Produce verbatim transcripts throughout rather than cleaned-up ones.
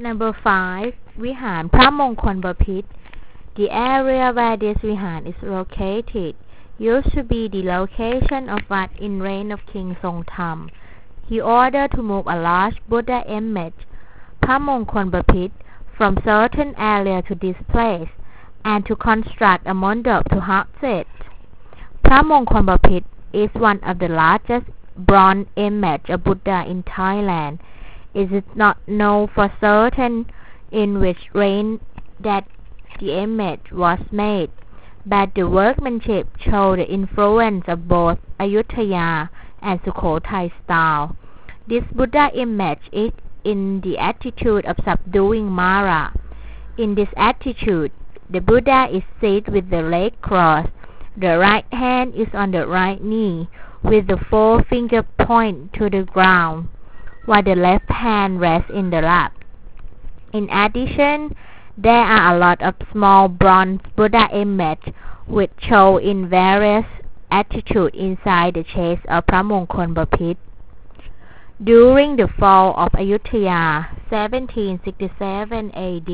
Number five วิหารพระมงคลบพิตร The area where this vihan is located used to be the location of Wat in reign of King Songtham. He ordered to move a large Buddha image, พระมงคลบพิตร from certain area to this place and to construct a mandap to house it. พระมงคลบพิตร is one of the largest bronze image of Buddha in Thailand. It is not known for certain in which reign that the image was made, but the workmanship shows the influence of both Ayutthaya and Sukhothai style. This Buddha image is in the attitude of subduing Mara. In this attitude, the Buddha is seated with the leg crossed. The right hand is on the right knee, with the forefinger point to the ground, while the left hand rests in the lap. In addition, there are a lot of small bronze Buddha images which show in various attitudes inside the chest of พระมงคลบพิตร During the fall of Ayutthaya, seventeen sixty-seven A D,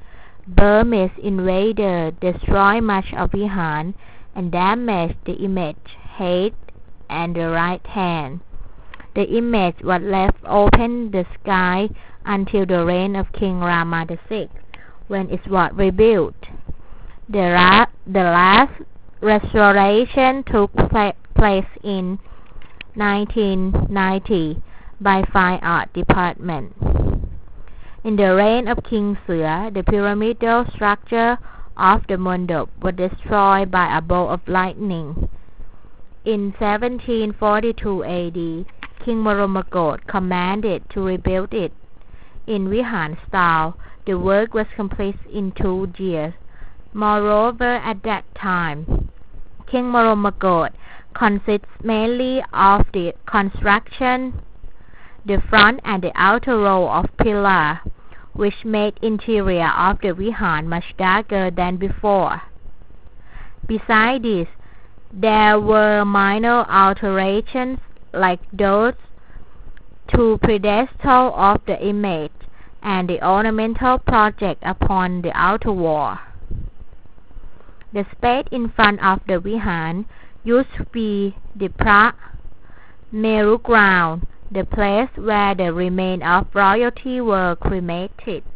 Burmese invaders destroyed much of Vihan and damaged the image, head, and the right hand. The image was left open the sky until the reign of King Rama the sixth, when it was rebuilt. The, ra- the last restoration took pla- place in nineteen ninety by Fine Art Department. In the reign of King Sua, the pyramidal structure of the mandap was destroyed by a bolt of lightning. In seventeen forty-two A D, King Moromagod commanded to rebuild it. In Vihan style, the work was completed in two years. Moreover, at that time, King Moromagod consists mainly of the construction, the front and the outer row of pillars, which made interior of the Vihan much darker than before. Besides this, there were minor alterations like those to pedestal of the image and the ornamental project upon the outer wall. The space in front of the Vihan used to be the Phra Meru ground, the place where the remains of royalty were cremated.